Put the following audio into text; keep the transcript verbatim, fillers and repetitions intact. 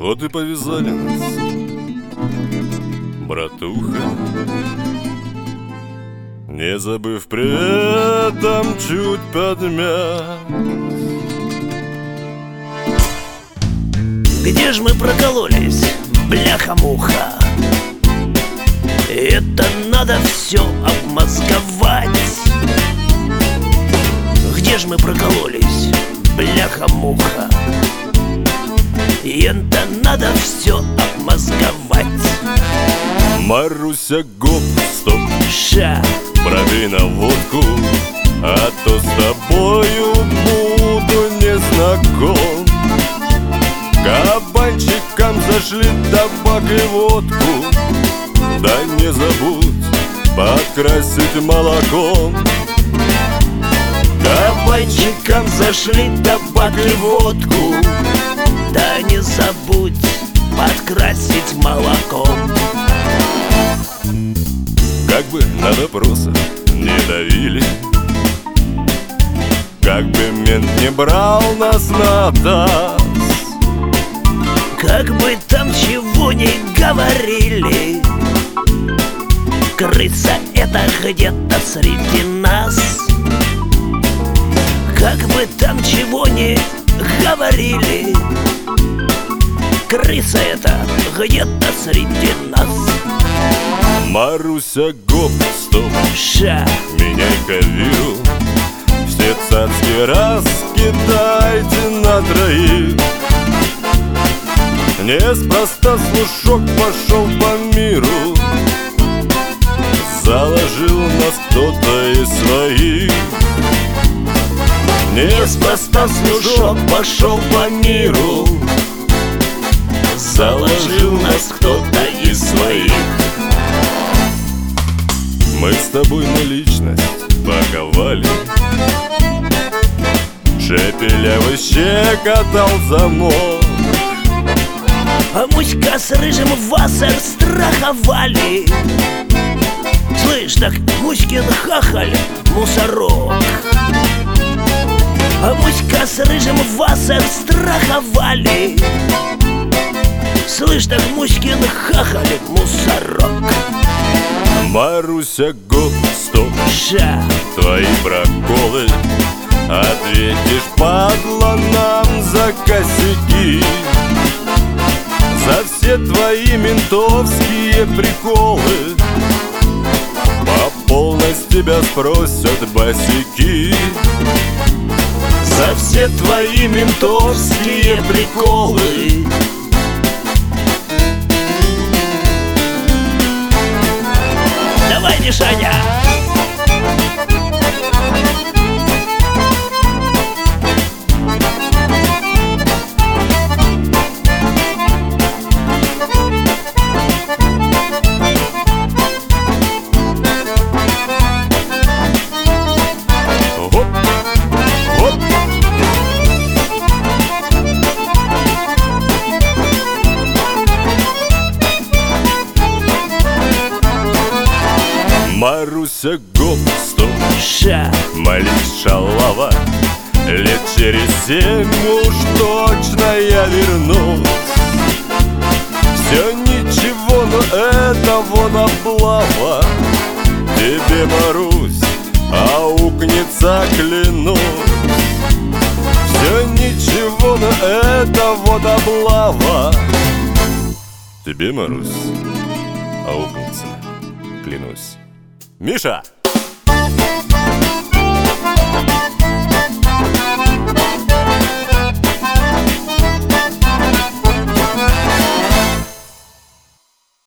Вот и повязали нас, братуха, не забыв при этом чуть подмять. Где ж мы прокололись, бляха-муха? Это надо все обмозговать. Где ж мы прокололись, бляха-муха? Это надо все обмозговать. Маруся, гоп, стоп, Ша, пробей на водку, а то с тобою буду незнаком. Кабанчикам зашли табак и водку, да не забудь подкрасить молоком. кабанчикам зашли табак и водку, да не забудь подкрасить молоком. Как бы на допросах не давили, как бы мент не брал нас на таз, как бы там чего не говорили, крыса это где-то среди нас. Как бы там чего не говорили, крыса это где-то среди нас. Маруся, гоп, стоп, Ша, меняй-ка виру, все цацки раскидайте на троих. Неспроста слушок пошел по миру, заложил нас кто-то из своих. неспроста слушок пошел по миру, заложил нас кто-то из своих. Мы с тобой на личность паковали, Шепелявый щекотал замок, а Муська с Рыжим вас страховали. Слышь, так Муськин хахаль мусорок, а Муська с Рыжим вас страховали. Слышь, так Муськин хахаль мусорок. Маруся, гоп, стоп, Ша, твои проколы ответишь, падла, нам за косяки. За все твои ментовские приколы по полной с тебя спросят босяки. за все твои ментовские приколы. Давай, Мишаня! Хоп, хоп. Маруся, гоп, стоп, Ша, молись, шалава, лет через семь уж точно я вернусь. Все ничего, но это вот облава. Тебе, Марусь, аукнется, клянусь. Все ничего, но это вот облава. Тебе, Марусь, аукнется, клянусь. Миша!